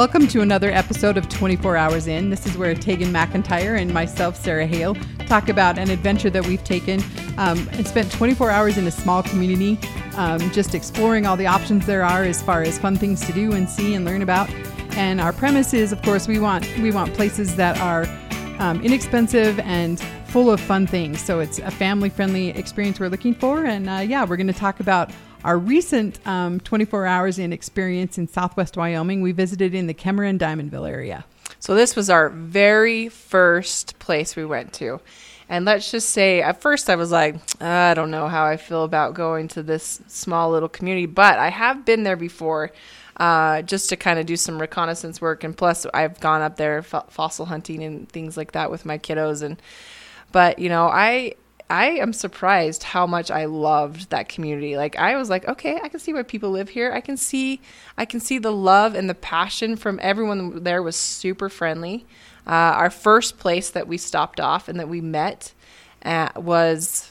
Welcome to another episode of 24 Hours In. This is where Tegan McIntyre and myself, Sarah Hale, talk about an adventure that we've taken and spent 24 hours in a small community, just exploring all the options there are as far as fun things to do and see and learn about. And our premise is, of course, we want places that are inexpensive and full of fun things. So it's a family-friendly experience we're looking for. And we're going to talk about our recent 24 Hours In experience in Southwest Wyoming. We visited in the Kemmerer and Diamondville area. So this was our very first place we went to. And let's just say, at first I was like, I don't know how I feel about going to this small little community. But I have been there before just to kind of do some reconnaissance work. And plus, I've gone up there fossil hunting and things like that with my kiddos. But, you know, I am surprised how much I loved that community. Like, I was like, okay, I can see why people live here. I can see the love and the passion from everyone there was super friendly. Our first place that we stopped off and that we met was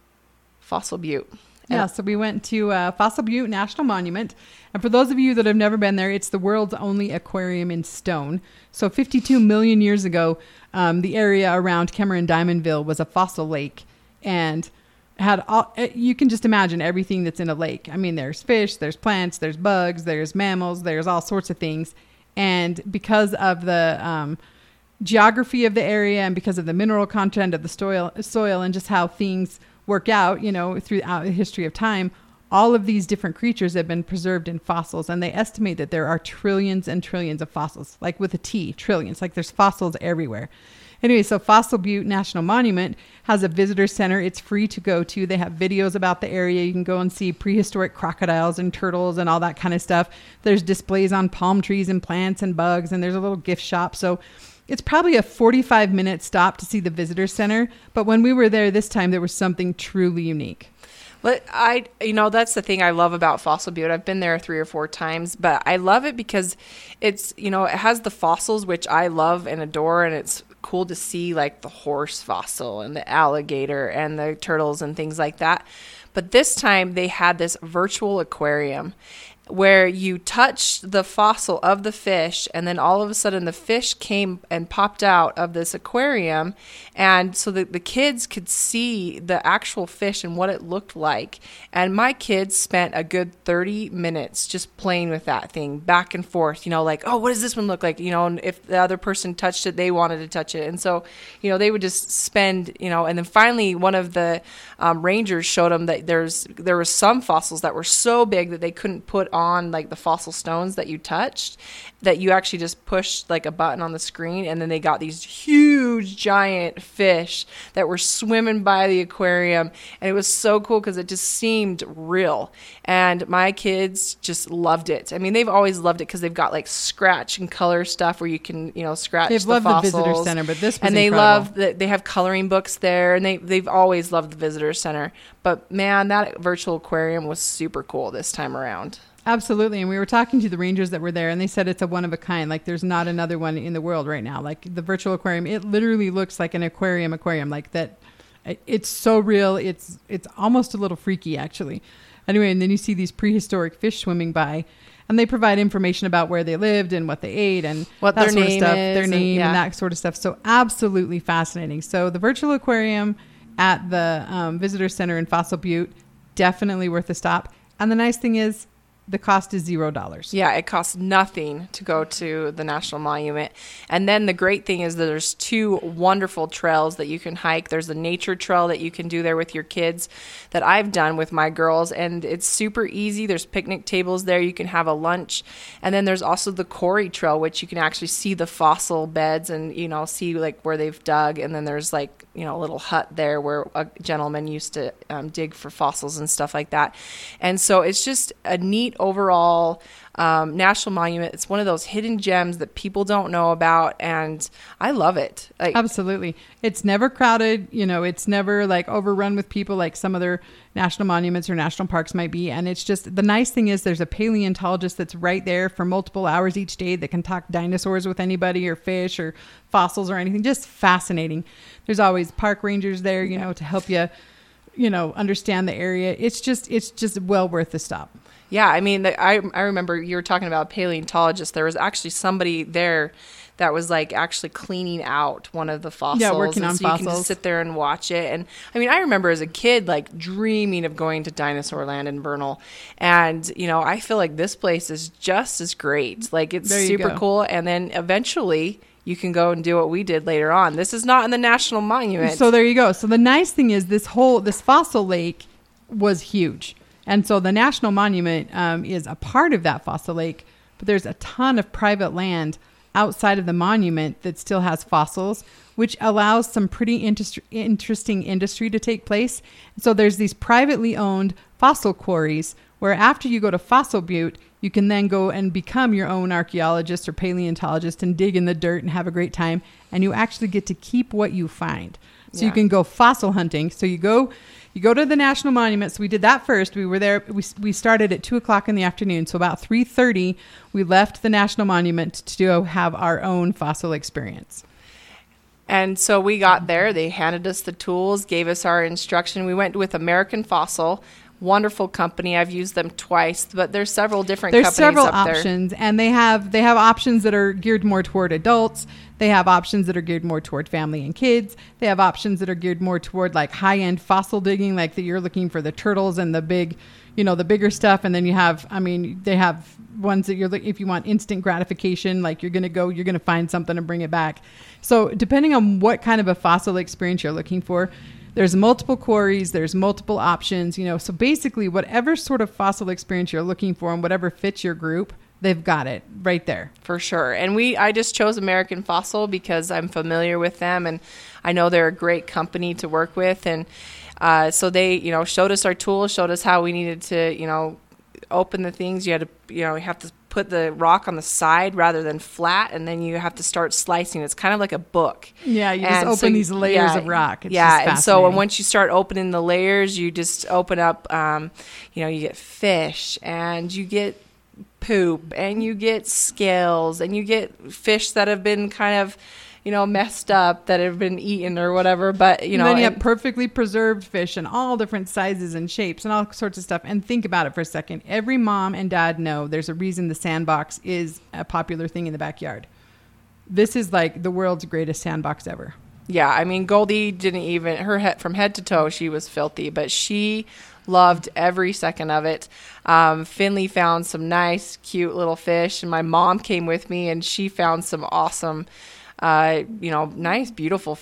Fossil Butte. So we went to Fossil Butte National Monument. And for those of you that have never been there, it's the world's only aquarium in stone. So 52 million years ago, the area around Kemmerer and Diamondville was a fossil lake. And had all, you can just imagine everything that's in a lake. I mean, there's fish, there's plants, there's bugs, there's mammals, there's all sorts of things. And because of the geography of the area and because of the mineral content of the soil and just how things work out, you know, throughout the history of time, all of these different creatures have been preserved in fossils. And they estimate that there are trillions and trillions of fossils, like with a T, trillions, like there's fossils everywhere. Anyway, so Fossil Butte National Monument has a visitor center. It's free to go to. They have videos about the area. You can go and see prehistoric crocodiles and turtles and all that kind of stuff. There's displays on palm trees and plants and bugs, and there's a little gift shop. So it's probably a 45-minute stop to see the visitor center. But when we were there this time, there was something truly unique. But that's the thing I love about Fossil Butte. I've been there 3 or 4 times, but I love it because it's, it has the fossils, which I love and adore, and it's cool to see like the horse fossil and the alligator and the turtles and things like that. But this time they had this virtual aquarium where you touch the fossil of the fish, and then all of a sudden the fish came and popped out of this aquarium, and so the kids could see the actual fish and what it looked like. And my kids spent a good 30 minutes just playing with that thing back and forth, like, oh, what does this one look like? And if the other person touched it, they wanted to touch it. And so, they would just spend, and then finally one of the rangers showed them that there were some fossils that were so big that they couldn't put on like the fossil stones that you touched, that you actually just pushed like a button on the screen, and then they got these huge giant fish that were swimming by the aquarium. And it was so cool because it just seemed real, and my kids just loved it. I mean, they've always loved it because they've got like scratch and color stuff where you can scratch they've the loved fossils. The visitor center, but this was and they incredible. love that they have coloring books there, and they've always loved the visitor center. But man, that virtual aquarium was super cool this time around. Absolutely. And we were talking to the rangers that were there, and they said it's a one of a kind. Like, there's not another one in the world right now. Like, the virtual aquarium, it literally looks like an aquarium like that. It's so real. It's almost a little freaky, actually. Anyway, and then you see these prehistoric fish swimming by, and they provide information about where they lived and what they ate and what that their sort name of stuff, is, their name and and that sort of stuff. So absolutely fascinating. So the virtual aquarium at the visitor center in Fossil Butte, definitely worth a stop. And the nice thing is, the cost is $0. Yeah, it costs nothing to go to the National Monument. And then the great thing is that there's 2 wonderful trails that you can hike. There's the nature trail that you can do there with your kids that I've done with my girls, and it's super easy. There's picnic tables there. You can have a lunch. And then there's also the quarry trail, which you can actually see the fossil beds and, see like where they've dug. And then there's like, a little hut there where a gentleman used to dig for fossils and stuff like that. And so it's just a neat overall National Monument. It's one of those hidden gems that people don't know about, and I love it. Absolutely. It's never crowded. It's never like overrun with people like some other national monuments or national parks might be. And it's just, the nice thing is there's a paleontologist that's right there for multiple hours each day that can talk dinosaurs with anybody or fish or fossils or anything. Just fascinating. There's always park rangers there, to help you, understand the area. It's just well worth the stop. Yeah, I mean, I remember you were talking about a paleontologist. There was actually somebody there that was like actually cleaning out one of the fossils. Yeah, working on so you can fossils. just sit there and watch it. And I mean, I remember as a kid like dreaming of going to Dinosaur Land in Vernal. And, you know, I feel like this place is just as great. Like it's There you super go. cool. And then eventually you can go and do what we did later on. This is not in the National Monument. So there you go. So the nice thing is this fossil lake was huge. And so the National Monument is a part of that fossil lake, but there's a ton of private land outside of the monument that still has fossils, which allows some pretty interesting industry to take place. So there's these privately owned fossil quarries where after you go to Fossil Butte, you can then go and become your own archaeologist or paleontologist and dig in the dirt and have a great time. And you actually get to keep what you find. So you can go fossil hunting. So you go to the National Monument. So we did that first. We were there. We started at 2:00 in the afternoon. So about 3:30, we left the National Monument to have our own fossil experience. And so we got there. They handed us the tools, gave us our instruction. We went with American Fossil. Wonderful company. I've used them twice, but there's several different There's companies several up there. options, and they have options that are geared more toward adults. They have options that are geared more toward family and kids. They have options that are geared more toward like high-end fossil digging, like that you're looking for the turtles and the big, the bigger stuff. And then you have, they have ones that if you want instant gratification, like you're going to find something and bring it back. So depending on what kind of a fossil experience you're looking for, there's multiple quarries, there's multiple options, so basically whatever sort of fossil experience you're looking for and whatever fits your group, they've got it right there. For sure. And I just chose American Fossil because I'm familiar with them and I know they're a great company to work with. And so they, showed us our tools, showed us how we needed to, open the things. You had to, you have to put the rock on the side rather than flat, and then you have to start slicing. It's kind of like a book. Yeah, you just open these layers of rock. It's just and so once you start opening the layers, you just open up, you get fish, and you get poop, and you get scales, and you get fish that have been kind of, messed up, that have been eaten or whatever. But, and then you have perfectly preserved fish in all different sizes and shapes and all sorts of stuff. And think about it for a second. Every mom and dad know there's a reason the sandbox is a popular thing in the backyard. This is like the world's greatest sandbox ever. Yeah, I mean, Goldie didn't even, her head from head to toe, she was filthy, but she loved every second of it. Finley found some nice, cute little fish, and my mom came with me, and she found some awesome, nice, beautiful,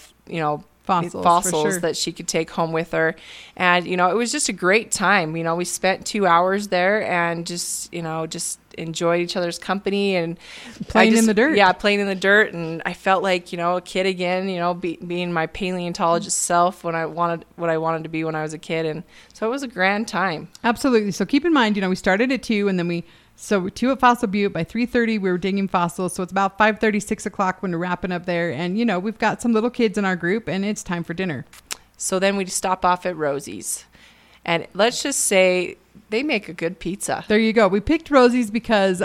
fossils for sure. that she could take home with her. And, it was just a great time. We spent 2 hours there and just enjoyed each other's company and playing in the dirt. Yeah, playing in the dirt. And I felt like, a kid again, being my paleontologist self what I wanted to be when I was a kid. And so it was a grand time. Absolutely. So keep in mind, we started at 2 and then 2 at Fossil Butte. By 3:30, we were digging fossils. So it's about 5:30, 6 o'clock when we're wrapping up there. And, we've got some little kids in our group and it's time for dinner. So then we stop off at Rosie's. And let's just say they make a good pizza. There you go. We picked Rosie's because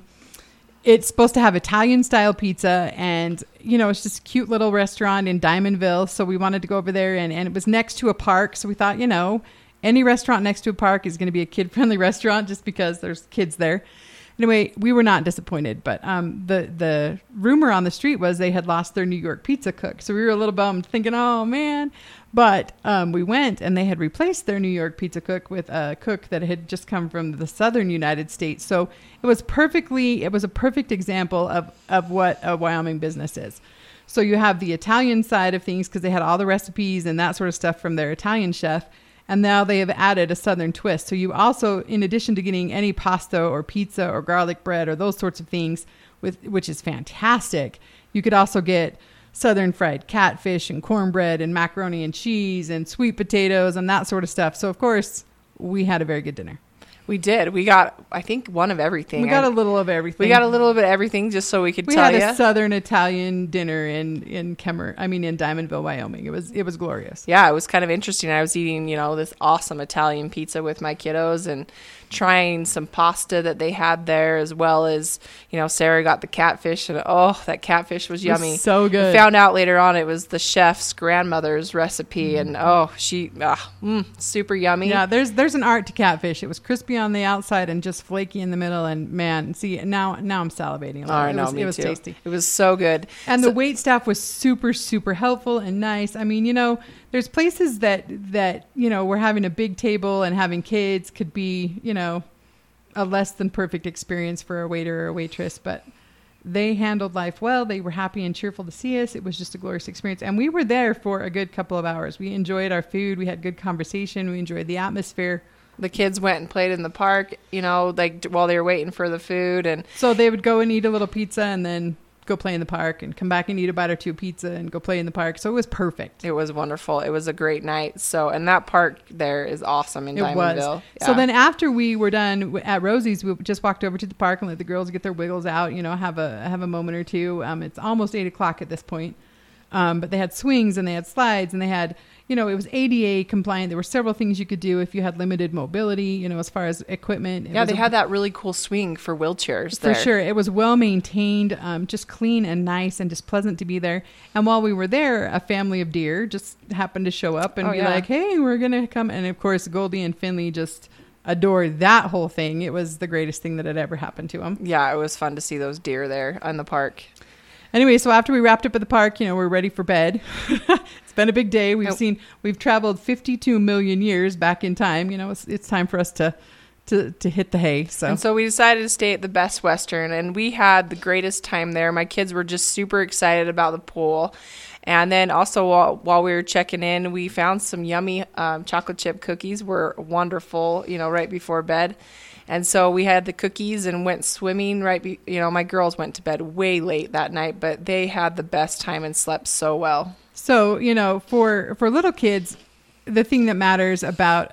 it's supposed to have Italian style pizza. And, it's just a cute little restaurant in Diamondville. So we wanted to go over there and it was next to a park. So we thought, any restaurant next to a park is going to be a kid-friendly restaurant just because there's kids there. Anyway, we were not disappointed, but the rumor on the street was they had lost their New York pizza cook. So we were a little bummed thinking, oh, man. But we went and they had replaced their New York pizza cook with a cook that had just come from the southern United States. So it was a perfect example of what a Wyoming business is. So you have the Italian side of things because they had all the recipes and that sort of stuff from their Italian chef. And now they have added a southern twist. So you also, in addition to getting any pasta or pizza or garlic bread or those sorts of things, which is fantastic, you could also get southern fried catfish and cornbread and macaroni and cheese and sweet potatoes and that sort of stuff. So, of course, we had a very good dinner. We did. We got, I think, one of everything. We got a little of everything. We got a little bit of everything just so we could tell you. We had a southern Italian dinner in Diamondville, Wyoming. It was glorious. Yeah, it was kind of interesting. I was eating, this awesome Italian pizza with my kiddos and trying some pasta that they had there, as well as, Sarah got the catfish, and that catfish was yummy. It was so good. We found out later on it was the chef's grandmother's recipe, and super yummy. Yeah, there's an art to catfish. It was crispy on the outside and just flaky in the middle. And man, see, now I'm salivating. Oh, I know, it was too. tasty. It was so good. And the wait staff was super, super helpful and nice. I mean, there's places that we're having a big table and having kids could be, a less than perfect experience for a waiter or a waitress, but they handled life well. They were happy and cheerful to see us. It was just a glorious experience. And we were there for a good couple of hours. We enjoyed our food. We had good conversation. We enjoyed the atmosphere. The kids went and played in the park, like while they were waiting for the food. And so they would go and eat a little pizza and then go play in the park and come back and eat a bite or two pizza and go play in the park. So it was perfect. It was wonderful. It was a great night. So, and that park there is awesome in Diamondville. Yeah. So then after we were done at Rosie's, we just walked over to the park and let the girls get their wiggles out, have a moment or two. It's almost 8:00 at this point. But they had swings and they had slides and they had, it was ADA compliant. There were several things you could do if you had limited mobility, as far as equipment. Yeah, they had that really cool swing for wheelchairs there. For sure. It was well maintained, just clean and nice and just pleasant to be there. And while we were there, a family of deer just happened to show up and like, hey, we're going to come. And of course, Goldie and Finley just adored that whole thing. It was the greatest thing that had ever happened to them. Yeah, it was fun to see those deer there in the park. Anyway, so after we wrapped up at the park, we're ready for bed. It's been a big day. We've traveled 52 million years back in time. It's time for us to hit the hay. And so we decided to stay at the Best Western, and we had the greatest time there. My kids were just super excited about the pool. And then also while we were checking in, we found some yummy chocolate chip cookies. Were wonderful, right before bed. And so we had the cookies and went swimming my girls went to bed way late that night, but they had the best time and slept so well. So, for little kids, the thing that matters about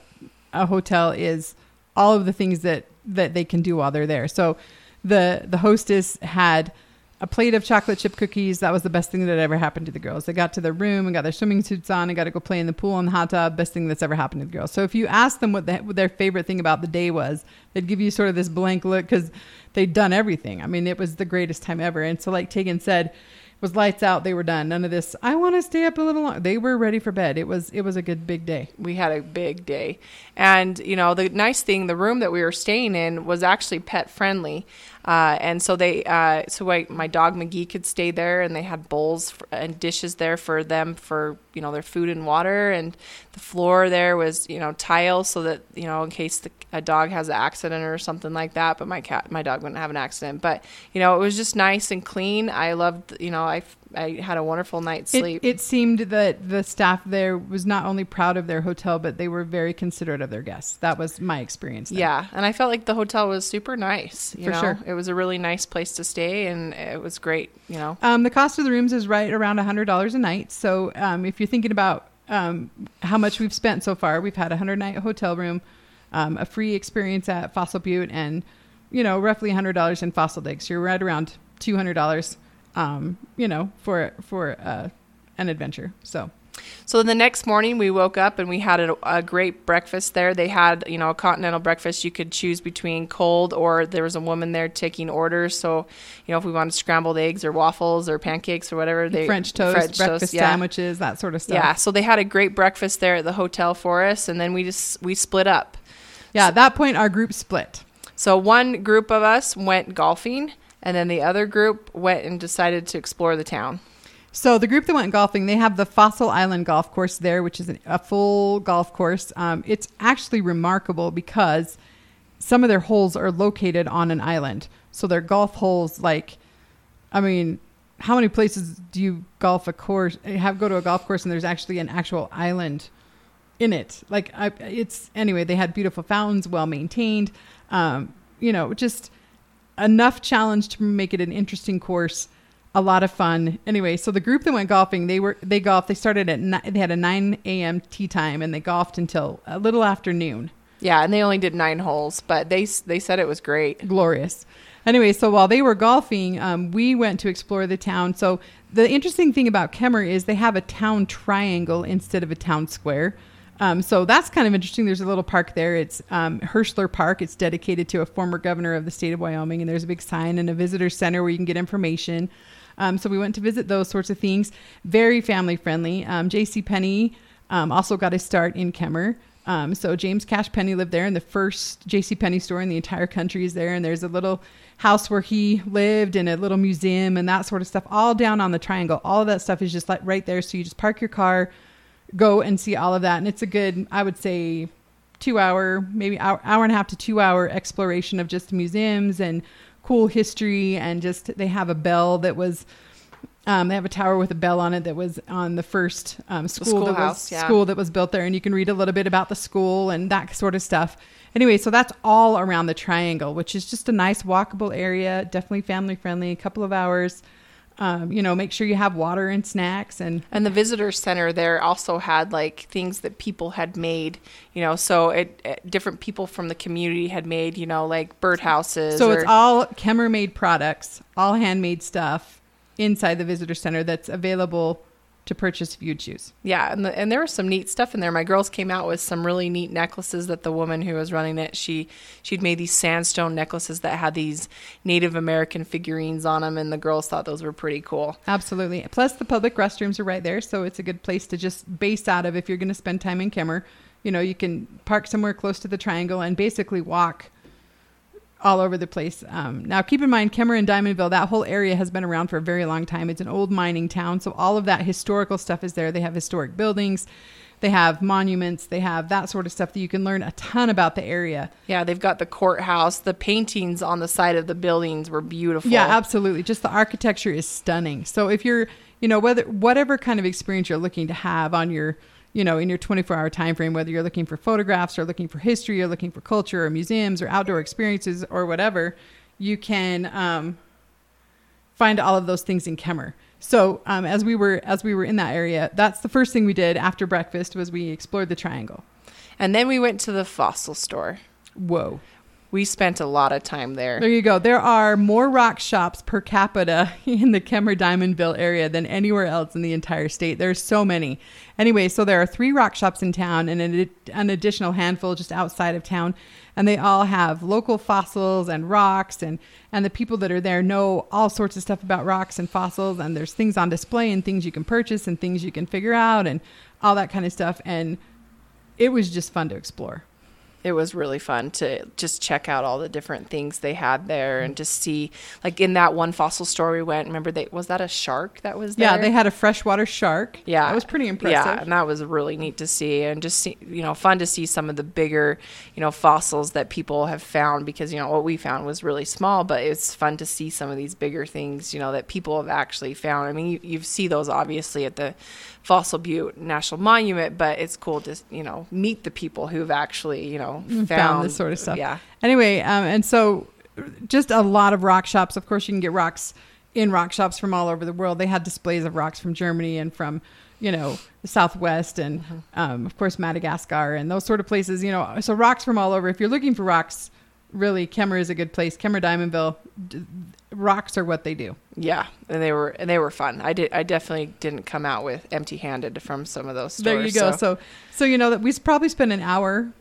a hotel is all of the things that they can do while they're there. So the hostess had a plate of chocolate chip cookies. That was the best thing that ever happened to the girls. They got to their room and got their swimming suits on and got to go play in the pool and the hot tub. Best thing that's ever happened to the girls. So if you ask them what their favorite thing about the day was, they'd give you sort of this blank look because they'd done everything. I mean, it was the greatest time ever. And so like Tegan said, it was lights out. They were done. None of this, I want to stay up a little longer. They were ready for bed. It was a good big day. We had a big day. And, the nice thing, the room that we were staying in was actually pet friendly. And so my dog McGee could stay there, and they had bowls and dishes there for them for, their food and water. And the floor there was, tile so that, in case a dog has an accident or something like that. But my dog wouldn't have an accident. But, it was just nice and clean. I loved, I had a wonderful night's sleep. It seemed that the staff there was not only proud of their hotel, but they were very considerate of their guests. That was my experience there. Yeah, and I felt like the hotel was super nice. For sure. It was a really nice place to stay, and it was great, The cost of the rooms is right around $100 a night. So if you're thinking about how much we've spent so far, we've had a 100-night hotel room, a free experience at Fossil Butte, and, roughly $100 in Fossil Dig. So you're right around $200 for an adventure. So the next morning we woke up and we had a great breakfast there. They had, a continental breakfast. You could choose between cold, or there was a woman there taking orders. So, if we wanted scrambled eggs or waffles or pancakes or whatever, French toast, breakfast sandwiches, that sort of stuff. Yeah. So they had a great breakfast there at the hotel for us. And then we split up. Yeah. At that point, our group split. So one group of us went golfing, and then the other group went and decided to explore the town. So the group that went golfing, they have the Fossil Island golf course there, which is a full golf course. It's actually remarkable because some of their holes are located on an island. So their golf holes, how many places do you go to a golf course and there's actually an actual island in it? They had beautiful fountains, well maintained, just enough challenge to make it an interesting course. A lot of fun. Anyway, so the group that went golfing, they golfed. They started they had a 9 a.m. tee time, and they golfed until a little after noon. Yeah, and they only did 9 holes, but they said it was great. Glorious. Anyway, so while they were golfing, we went to explore the town. So the interesting thing about Kemmer is they have a town triangle instead of a town square. So that's kind of interesting. There's a little park there. It's Hirschler Park. It's dedicated to a former governor of the state of Wyoming, and there's a big sign and a visitor center where you can get information. So we went to visit those sorts of things. Very family friendly. JCPenney also got a start in Kemmer. So James Cash Penney lived there, and the first JCPenney store in the entire country is there. And there's a little house where he lived and a little museum and that sort of stuff all down on the triangle. All of that stuff is just like right there. So you just park your car, go and see all of that. And it's a good, I would say, 2 hour, maybe hour and a half to 2 hour exploration of just museums and cool history. And just, they have a bell that was, they have a tower with a bell on it that was on the first school that was built there. And you can read a little bit about the school and that sort of stuff. Anyway, so that's all around the triangle, which is just a nice walkable area, definitely family friendly, a couple of hours. Make sure you have water and snacks. And the visitor center there also had like things that people had made, so different people from the community had made, like birdhouses. So it's all Kemmer made products, all handmade stuff inside the visitor center that's available to purchase if you choose. Yeah, and there was some neat stuff in there. My girls came out with some really neat necklaces that the woman who was running it, she'd made these sandstone necklaces that had these Native American figurines on them, and the girls thought those were pretty cool. Absolutely. Plus the public restrooms are right there, so it's a good place to just base out of if you're going to spend time in Kemmer. You can park somewhere close to the triangle and basically walk all over the place. Now, keep in mind, Kemmer and Diamondville, that whole area has been around for a very long time. It's an old mining town, so all of that historical stuff is there. They have historic buildings. They have monuments. They have that sort of stuff that you can learn a ton about the area. Yeah, they've got the courthouse. The paintings on the side of the buildings were beautiful. Yeah, absolutely. Just the architecture is stunning. So if you're, whatever kind of experience you're looking to have on your in your 24-hour time frame, whether you're looking for photographs or looking for history or looking for culture or museums or outdoor experiences or whatever, you can find all of those things in Kemmer. So as we were in that area, that's the first thing we did after breakfast was we explored the triangle. And then we went to the fossil store. Whoa. We spent a lot of time there. There you go. There are more rock shops per capita in the Kemmer Diamondville area than anywhere else in the entire state. There's so many. Anyway, so there are 3 rock shops in town and an additional handful just outside of town. And they all have local fossils and rocks. And the people that are there know all sorts of stuff about rocks and fossils. And there's things on display and things you can purchase and things you can figure out and all that kind of stuff. And it was just fun to explore. It was really fun to just check out all the different things they had there and just see, like in that one fossil store we went, remember was that a shark that was there? Yeah, they had a freshwater shark. Yeah. That was pretty impressive. Yeah, and that was really neat to see and just see, fun to see some of the bigger, fossils that people have found because, what we found was really small, but it's fun to see some of these bigger things, that people have actually found. I mean, you see those obviously at the Fossil Butte National Monument, but it's cool to, meet the people who've actually, found this sort of stuff. Yeah. Anyway, and so just a lot of rock shops. Of course, you can get rocks in rock shops from all over the world. They had displays of rocks from Germany and from, the Southwest and, of course, Madagascar and those sort of places, so rocks from all over. If you're looking for rocks, really, Kemmer is a good place. Kemmer Diamondville, rocks are what they do. Yeah, and they were fun. I definitely didn't come out with empty-handed from some of those stores. There you go. So that we probably spent an hour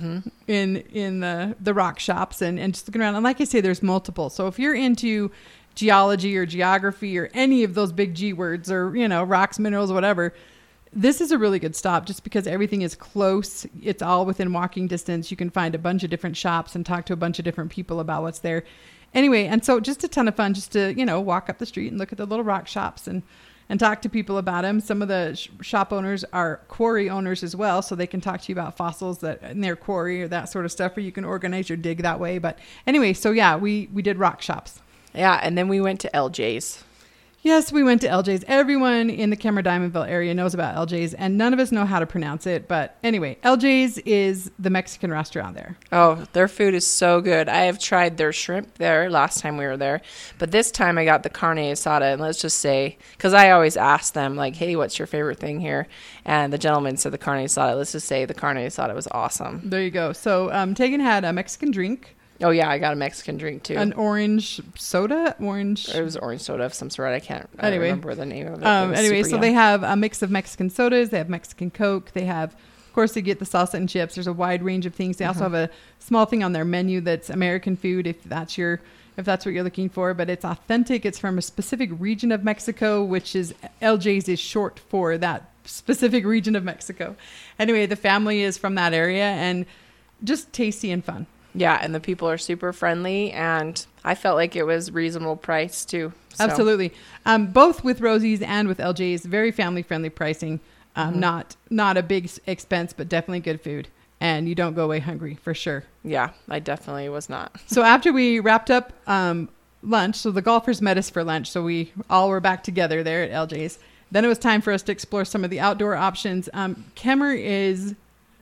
in the rock shops and just looking around. And like I say, there's multiple. So if you're into geology or geography or any of those big G words or, rocks, minerals, whatever, this is a really good stop just because everything is close. It's all within walking distance. You can find a bunch of different shops and talk to a bunch of different people about what's there. Anyway, and so just a ton of fun just to, walk up the street and look at the little rock shops and talk to people about them. Some of the shop owners are quarry owners as well, so they can talk to you about fossils that in their quarry or that sort of stuff, or you can organize your dig that way. But anyway, so yeah, we did rock shops. Yeah, and then we went to LJ's. Yes, we went to LJ's. Everyone in the Kemmer Diamondville area knows about LJ's, and none of us know how to pronounce it. But anyway, LJ's is the Mexican restaurant there. Oh, their food is so good. I have tried their shrimp there last time we were there. But this time I got the carne asada, and let's just say, because I always ask them, like, hey, what's your favorite thing here? And the gentleman said the carne asada. Let's just say the carne asada was awesome. There you go. So Tegan had a Mexican drink. Oh, yeah, I got a Mexican drink, too. An orange soda? It was orange soda of some sort. I don't remember the name of it. Anyway, so they have a mix of Mexican sodas. They have Mexican Coke. They have, of course, they get the salsa and chips. There's a wide range of things. They also have a small thing on their menu that's American food, if that's what you're looking for. But it's authentic. It's from a specific region of Mexico, which is LJ's is short for that specific region of Mexico. Anyway, the family is from that area and just tasty and fun. Yeah, and the people are super friendly, and I felt like it was reasonable price too. So. Absolutely. Both with Rosie's and with LJ's, very family-friendly pricing. Not a big expense, but definitely good food. And you don't go away hungry, for sure. Yeah, I definitely was not. So after we wrapped up lunch, so the golfers met us for lunch, so we all were back together there at LJ's. Then it was time for us to explore some of the outdoor options. Kemmer is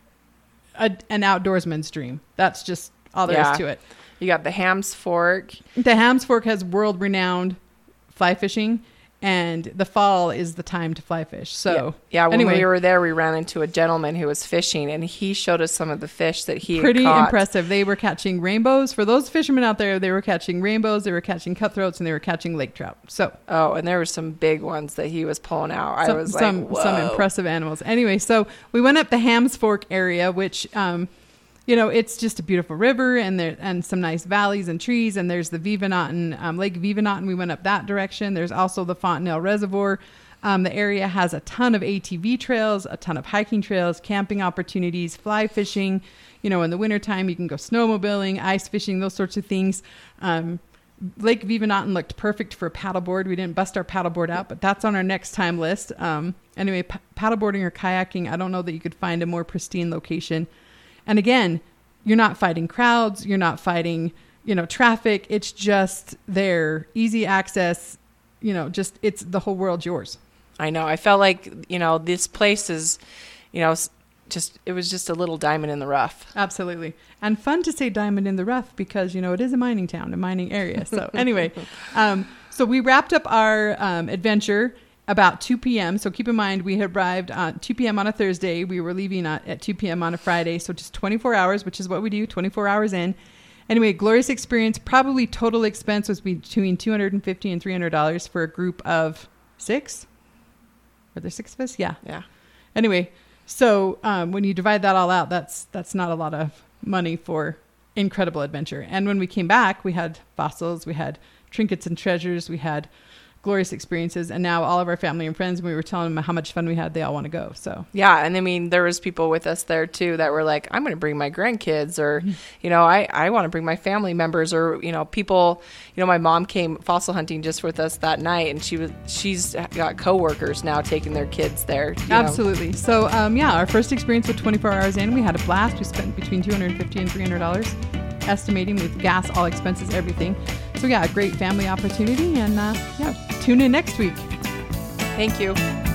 an outdoorsman's dream. That's just all there is to it. You got the Hams Fork. The Hams Fork has world-renowned fly fishing, and the fall is the time to fly fish. So when anyway, we were there, we ran into a gentleman who was fishing, and he showed us some of the fish that he pretty had caught. Impressive. They were catching rainbows. For those fishermen out there, they were catching rainbows, they were catching cutthroats, and they were catching lake trout. So and there were some big ones that he was pulling out. I was like, whoa. Some impressive animals. Anyway, so we went up the Hams Fork area, which it's just a beautiful river and some nice valleys and trees. And there's the Vivanaten, Lake Vivanaten. We went up that direction. There's also the Fontenelle Reservoir. The area has a ton of ATV trails, a ton of hiking trails, camping opportunities, fly fishing. In the wintertime, you can go snowmobiling, ice fishing, those sorts of things. Lake Vivanaten looked perfect for a paddleboard. We didn't bust our paddleboard out, but that's on our next time list. Anyway, paddleboarding or kayaking, I don't know that you could find a more pristine location. And again, you're not fighting crowds. You're not fighting, traffic. It's just there. Easy access, it's the whole world's yours. I know. I felt like, this place is, it was just a little diamond in the rough. Absolutely. And fun to say diamond in the rough because, it is a mining town, a mining area. So anyway, so we wrapped up our adventure about 2 p.m. So keep in mind, we had arrived at 2 p.m. on a Thursday. We were leaving at 2 p.m. on a Friday. So just 24 hours, which is what we do, 24 hours in. Anyway, glorious experience. Probably total expense was between $250 and $300 for a group of 6. Were there 6 of us? Yeah. Yeah. Anyway, so when you divide that all out, that's not a lot of money for incredible adventure. And when we came back, we had fossils, we had trinkets and treasures, we had glorious experiences, and now all of our family and friends, when we were telling them how much fun we had, they all want to go. So yeah, and I mean, there was people with us there too that were like, I'm going to bring my grandkids, or I want to bring my family members, or people. My mom came fossil hunting just with us that night, and she's got coworkers now taking their kids there. Absolutely. So our first experience with 24 hours in, we had a blast. We spent between $250 and $300, estimating with gas, all expenses, everything. So a great family opportunity, and tune in next week. Thank you.